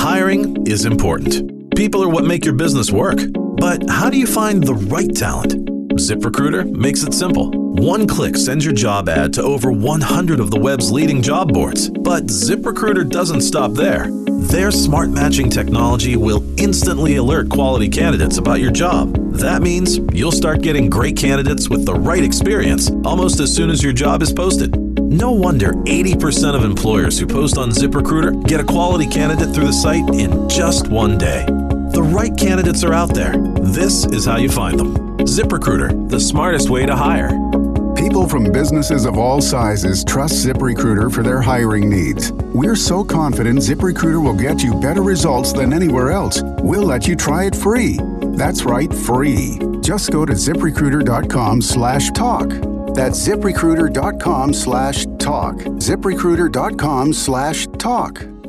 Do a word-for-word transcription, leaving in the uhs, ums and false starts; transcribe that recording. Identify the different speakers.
Speaker 1: Hiring is important. People are what make your business work. But how do you find the right talent? ZipRecruiter makes it simple. One click sends your job ad to over one hundred of the web's leading job boards. But ZipRecruiter doesn't stop there. Their smart matching technology will instantly alert quality candidates about your job. That means you'll start getting great candidates with the right experience almost as soon as your job is posted. No wonder eighty percent of employers who post on ZipRecruiter get a quality candidate through the site in just one day. The right candidates are out there. This is how you find them. ZipRecruiter, the smartest way to hire.
Speaker 2: People from businesses of all sizes trust ZipRecruiter for their hiring needs. We're so confident ZipRecruiter will get you better results than anywhere else. We'll let you try it free. That's right, free. Just go to ZipRecruiter.com slash talk. That's ZipRecruiter.com slash talk. ZipRecruiter.com slash talk.